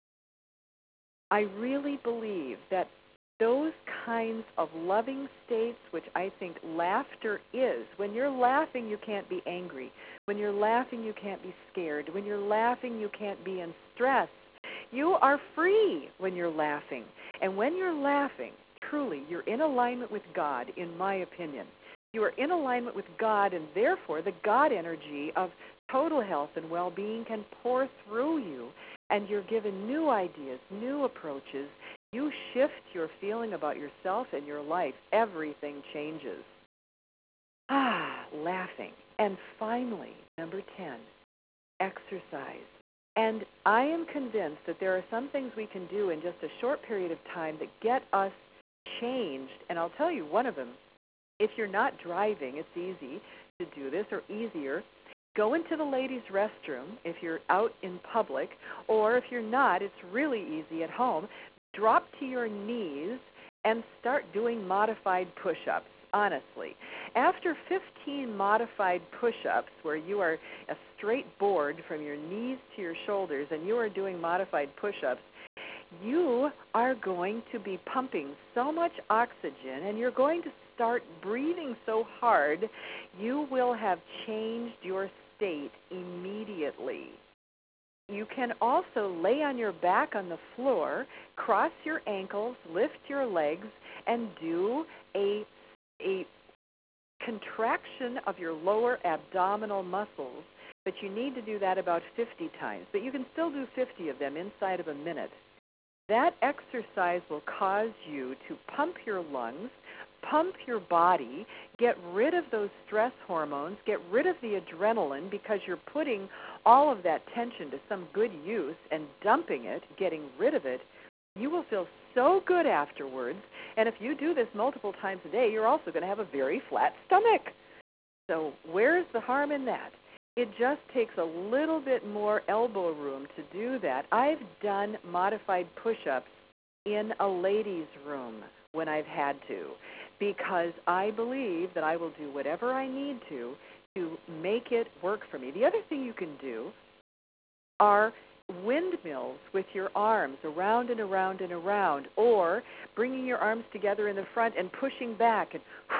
I really believe that those kinds of loving states, which I think laughter is, when you're laughing, you can't be angry. When you're laughing, you can't be scared. When you're laughing, you can't be in stress. You are free when you're laughing. And when you're laughing, truly, you're in alignment with God, in my opinion. You are in alignment with God, and therefore the God energy of total health and well-being can pour through you, and you're given new ideas, new approaches. You shift your feeling about yourself and your life. Everything changes. Laughing. And finally, number 10, exercise. And I am convinced that there are some things we can do in just a short period of time that get us changed. And I'll tell you one of them. If you're not driving, it's easy to do this, or easier. Go into the ladies' restroom if you're out in public, or if you're not, it's really easy at home. Drop to your knees and start doing modified push-ups, honestly. After 15 modified push-ups, where you are a straight board from your knees to your shoulders and you are doing modified push-ups, you are going to be pumping so much oxygen, and you're going to start breathing so hard, you will have changed your state immediately. You can also lay on your back on the floor, cross your ankles, lift your legs, and do a contraction of your lower abdominal muscles. But you need to do that about 50 times. But you can still do 50 of them inside of a minute. That exercise will cause you to pump your lungs, pump your body, get rid of those stress hormones, get rid of the adrenaline, because you're putting all of that tension to some good use and dumping it, getting rid of it. You will feel so good afterwards. And if you do this multiple times a day, you're also going to have a very flat stomach. So where's the harm in that? It just takes a little bit more elbow room to do that. I've done modified push-ups in a ladies' room when I've had to, because I believe that I will do whatever I need to make it work for me. The other thing you can do are windmills with your arms around and around and around, or bringing your arms together in the front and pushing back. And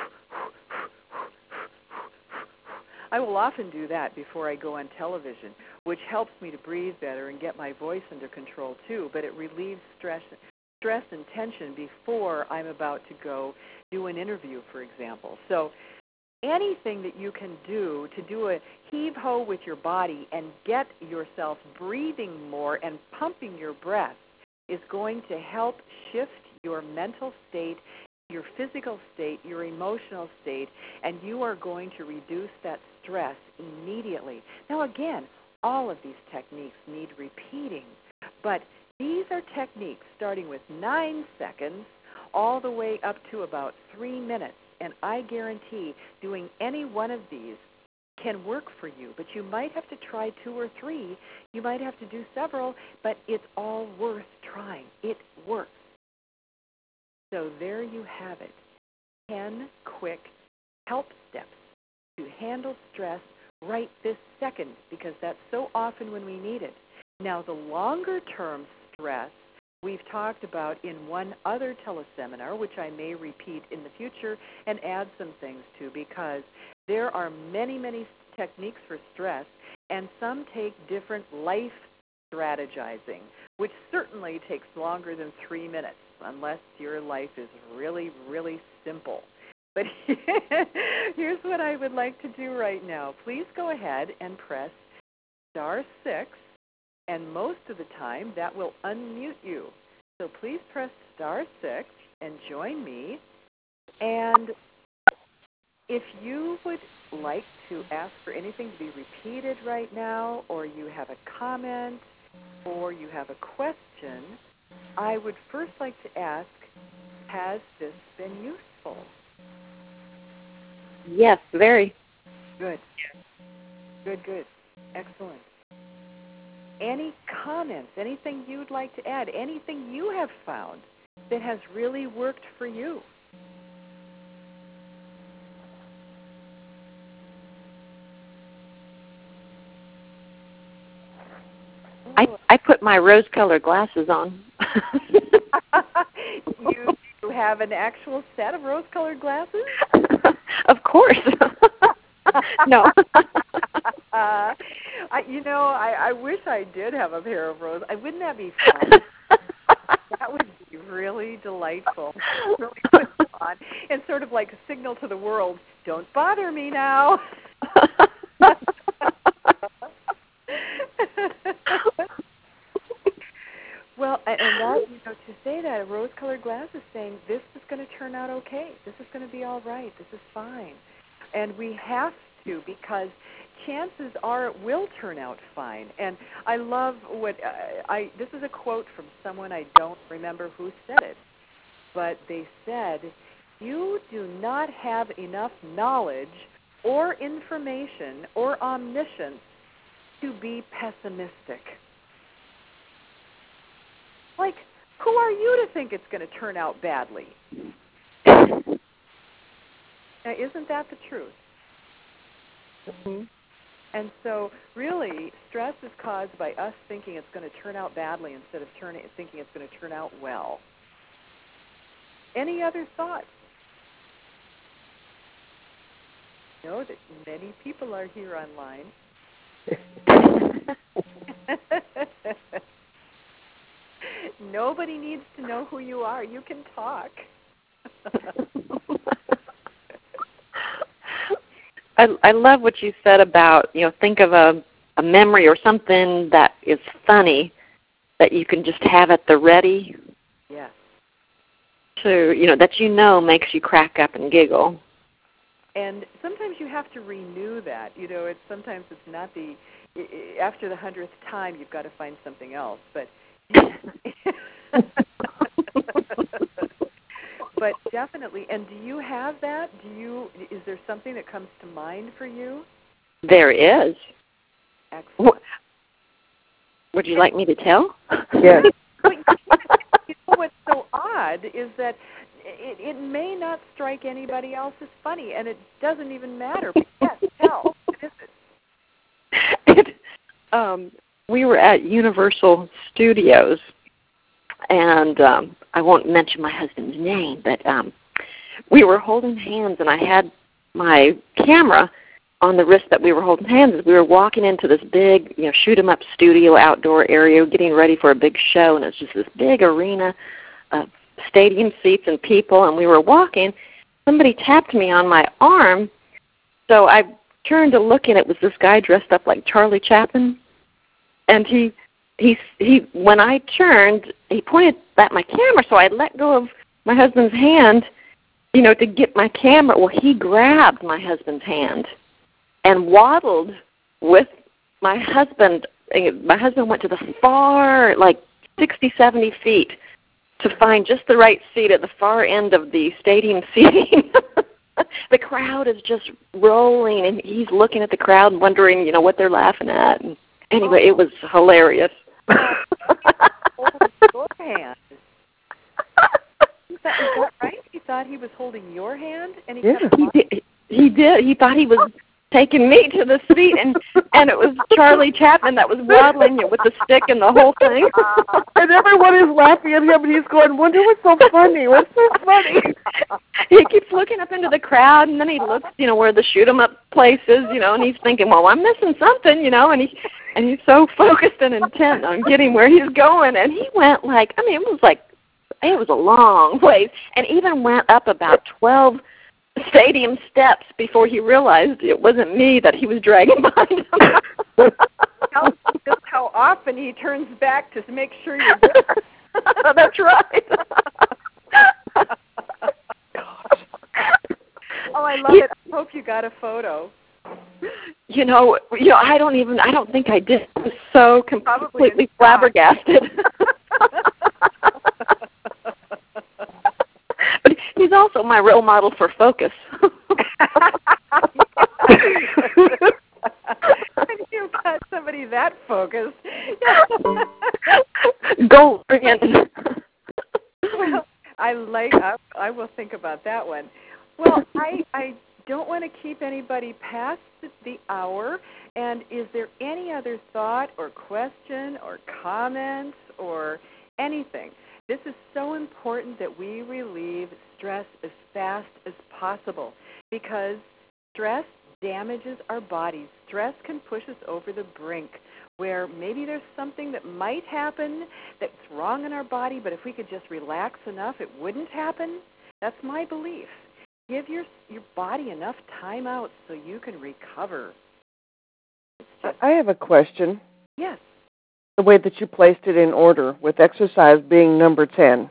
I will often do that before I go on television, which helps me to breathe better and get my voice under control too, but it relieves stress and tension before I'm about to go do an interview, for example. So anything that you can do to do a heave-ho with your body and get yourself breathing more and pumping your breath is going to help shift your mental state, your physical state, your emotional state, and you are going to reduce that stress immediately. Now, again, all of these techniques need repeating, but these are techniques starting with 9 seconds all the way up to about 3 minutes, and I guarantee doing any one of these can work for you, but you might have to try 2 or 3. You might have to do several, but it's all worth trying. It works. So there you have it, 10 quick help steps to handle stress right this second, because that's so often when we need it. Now, the longer-term stress we've talked about in one other teleseminar, which I may repeat in the future and add some things to, because there are many, many techniques for stress, and some take different life strategizing, which certainly takes longer than 3 minutes, unless your life is really, really simple. But here's what I would like to do right now. Please go ahead and press *6, and most of the time that will unmute you. So please press *6 and join me. And if you would like to ask for anything to be repeated right now, or you have a comment, or you have a question, I would first like to ask, has this been useful? Yes, very. Good. Good. Excellent. Any comments, anything you'd like to add, anything you have found that has really worked for you? I put my rose-colored glasses on. You have an actual set of rose-colored glasses? Of course. No. I wish I did have a pair of rose. Wouldn't that be fun? That would be really delightful. Really put them on and sort of like a signal to the world, don't bother me now. Well, and that, to say that, rose-colored glasses saying this is going to turn out okay. This is going to be all right. This is fine. And we have to, because chances are it will turn out fine. And I love what this is a quote from someone, I don't remember who said it, but they said, you do not have enough knowledge or information or omniscience to be pessimistic. Like, who are you to think it's going to turn out badly? Now, isn't that the truth? Mm-hmm. And so, really, stress is caused by us thinking it's going to turn out badly instead of thinking it's going to turn out well. Any other thoughts? I know that many people are here online. Nobody needs to know who you are. You can talk. I love what you said about, think of a memory or something that is funny that you can just have at the ready. Yes. To, that makes you crack up and giggle. And sometimes you have to renew that. Sometimes it's not after the 100th time you've got to find something else. But but definitely. And do you have that? Is there something that comes to mind for you? There is. Excellent. Would you like me to tell? Yes. What's so odd is that it may not strike anybody else as funny, and it doesn't even matter. But yes, tell. What is it? We were at Universal Studios, and I won't mention my husband's name, but we were holding hands, and I had my camera on the wrist that we were holding hands as we were walking into this big, shoot-'em-up studio outdoor area, getting ready for a big show, and it's just this big arena of stadium seats and people, and we were walking. Somebody tapped me on my arm, So I turned to look, and it was this guy dressed up like Charlie Chaplin. And he when I turned, he pointed at my camera, so I let go of my husband's hand, to get my camera. Well, he grabbed my husband's hand and waddled with my husband. My husband went to the far, 60, 70 feet to find just the right seat at the far end of the stadium seating. The crowd is just rolling, and he's looking at the crowd and wondering, what they're laughing at. And anyway, it was hilarious. Holding your hand. Is that right? He thought he was holding your hand, and he kept walking? He did. He thought he was taking me to the seat, and it was Charlie Chaplin that was waddling with the stick and the whole thing. And everyone is laughing at him, and he's going, "Wonder what's so funny? What's so funny?" He keeps looking up into the crowd, and then he looks, where the shoot-'em-up place is, and he's thinking, "Well, I'm missing something," and he's so focused and intent on getting where he's going, and he went it was a long ways, and even went up about 12 stadium steps before he realized it wasn't me that he was dragging behind him. Just how often he turns back to make sure you're there. That's right. Oh, I love it. I hope you got a photo. I don't think I did. I was so completely flabbergasted. But he's also my role model for focus. You've got somebody that focused. Go again. Well, I will think about that one. Well, I don't want to keep anybody past the hour. And is there any other thought or question or comment or anything? This is so important that we relieve stress as fast as possible because stress damages our bodies. Stress can push us over the brink where maybe there's something that might happen that's wrong in our body, but if we could just relax enough, it wouldn't happen. That's my belief. Give your body enough time out so you can recover. I have a question. Yes. The way that you placed it in order, with exercise being number 10.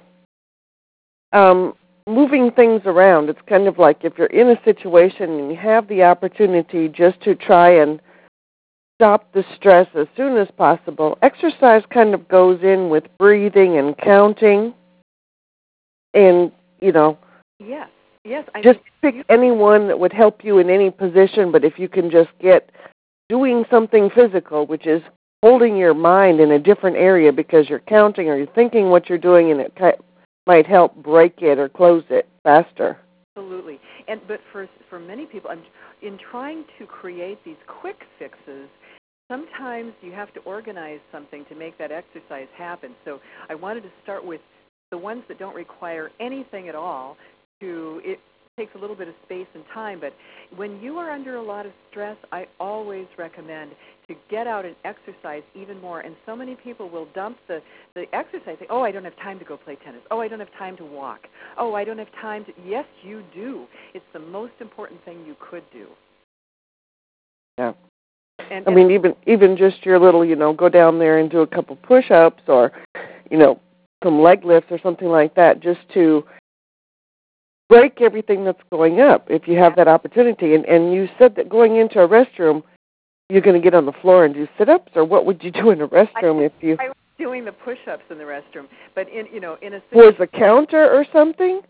Moving things around, it's kind of like if you're in a situation and you have the opportunity just to try and stop the stress as soon as possible, exercise kind of goes in with breathing and counting. And, Yes. Just pick anyone that would help you in any position, but if you can just get doing something physical, which is holding your mind in a different area because you're counting or you're thinking what you're doing, and it might help break it or close it faster. Absolutely. But for many people, in trying to create these quick fixes, sometimes you have to organize something to make that exercise happen. So I wanted to start with the ones that don't require anything at all. It takes a little bit of space and time, but when you are under a lot of stress, I always recommend to get out and exercise even more. And so many people will dump the exercise, say, "Oh, I don't have time to go play tennis. Oh, I don't have time to walk. Oh, I don't have time to..." Yes, you do. It's the most important thing you could do. Yeah. Even just your little, go down there and do a couple push-ups or, some leg lifts or something like that, just to break everything that's going up if you have that opportunity. And you said that going into a restroom, you're going to get on the floor and do sit-ups, or what would you do in a restroom if you... I was doing the push-ups in the restroom, but in a... Was a counter or something?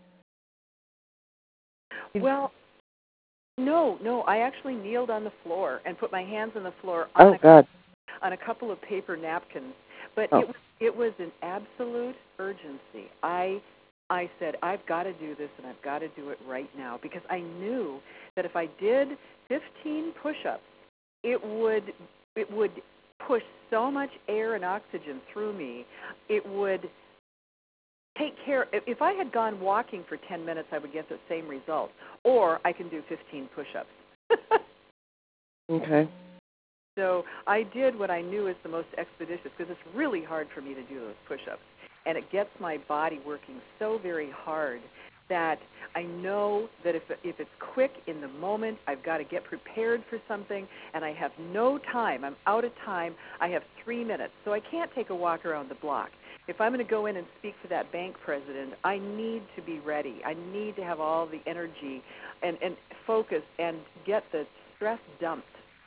Well, no, I actually kneeled on the floor and put my hands on the floor on a couple of paper napkins. But it was an absolute urgency. I said, I've got to do this, and I've got to do it right now, because I knew that if I did 15 push-ups, it would push so much air and oxygen through me. It would take care. If I had gone walking for 10 minutes, I would get the same result. Or I can do 15 push-ups. Okay. So I did what I knew is the most expeditious, because it's really hard for me to do those push-ups. And it gets my body working so very hard that I know that if it's quick in the moment, I've got to get prepared for something, and I have no time. I'm out of time. I have 3 minutes, so I can't take a walk around the block. If I'm going to go in and speak to that bank president, I need to be ready. I need to have all the energy and focus and get the stress dumped.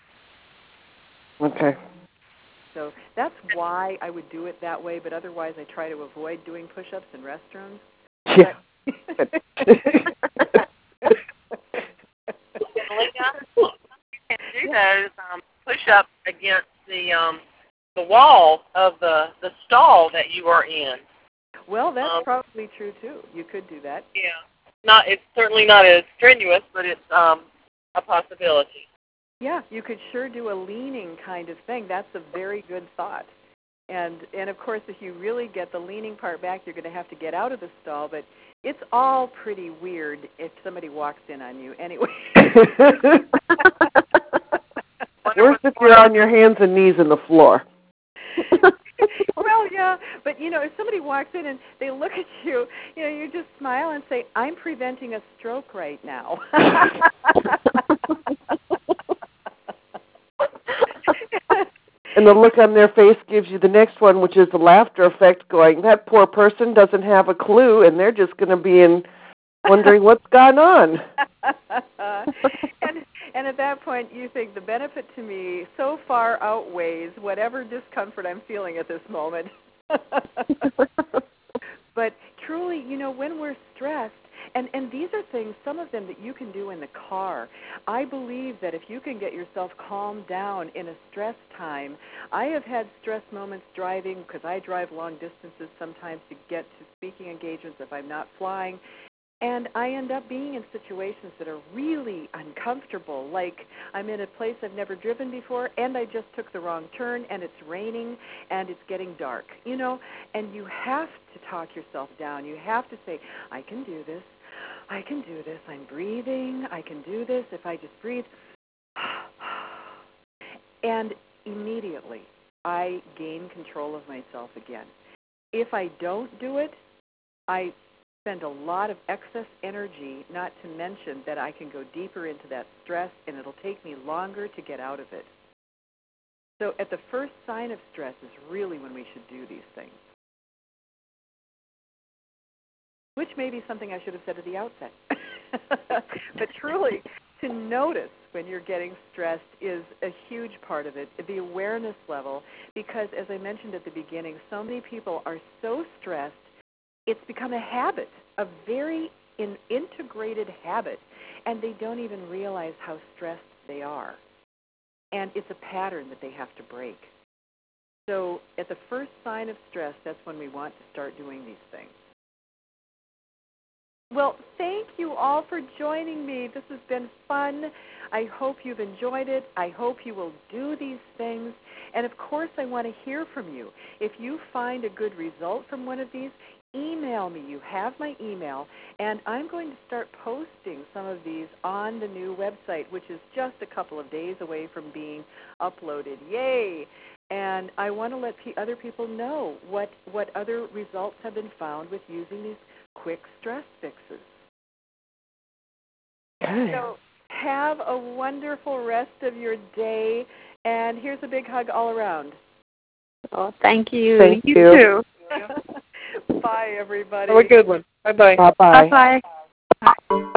Okay. So that's why I would do it that way, but otherwise I try to avoid doing push-ups in restrooms. Yeah. You can do those push-ups against the wall of the stall that you are in. Well, that's probably true too. You could do that. Yeah. It's certainly not as strenuous, but it's a possibility. Yeah, you could sure do a leaning kind of thing. That's a very good thought. And of course, if you really get the leaning part back, you're going to have to get out of the stall, but it's all pretty weird if somebody walks in on you anyway. Worse if you're on your hands and knees in the floor. Well, yeah, but, if somebody walks in and they look at you, you just smile and say, I'm preventing a stroke right now. And the look on their face gives you the next one, which is the laughter effect going, that poor person doesn't have a clue, and they're just going to be wondering what's gone on. And at that point, you think the benefit to me so far outweighs whatever discomfort I'm feeling at this moment. But truly, when we're stressed, and these are things, some of them that you can do in the car. I believe that if you can get yourself calmed down in a stress time, I have had stress moments driving, because I drive long distances sometimes to get to speaking engagements if I'm not flying, and I end up being in situations that are really uncomfortable, like I'm in a place I've never driven before, and I just took the wrong turn, and it's raining, and it's getting dark, and you have to talk yourself down. You have to say, I can do this. I can do this. I'm breathing. I can do this if I just breathe. And immediately, I gain control of myself again. If I don't do it, I spend a lot of excess energy, not to mention that I can go deeper into that stress, and it'll take me longer to get out of it. So at the first sign of stress is really when we should do these things. Which may be something I should have said at the outset. But truly, to notice when you're getting stressed is a huge part of it, the awareness level, because as I mentioned at the beginning, so many people are so stressed, it's become a habit, a very integrated habit, and they don't even realize how stressed they are. And it's a pattern that they have to break. So at the first sign of stress, that's when we want to start doing these things. Well, thank you all for joining me. This has been fun. I hope you've enjoyed it. I hope you will do these things. And, of course, I want to hear from you. If you find a good result from one of these, email me. You have my email. And I'm going to start posting some of these on the new website, which is just a couple of days away from being uploaded. Yay! And I want to let other people know what other results have been found with using these quick stress fixes. Okay. So have a wonderful rest of your day, and here's a big hug all around. Oh, thank you. Thank you. You too. Bye, everybody. Have a good one. Bye-bye. Bye-bye. Bye-bye.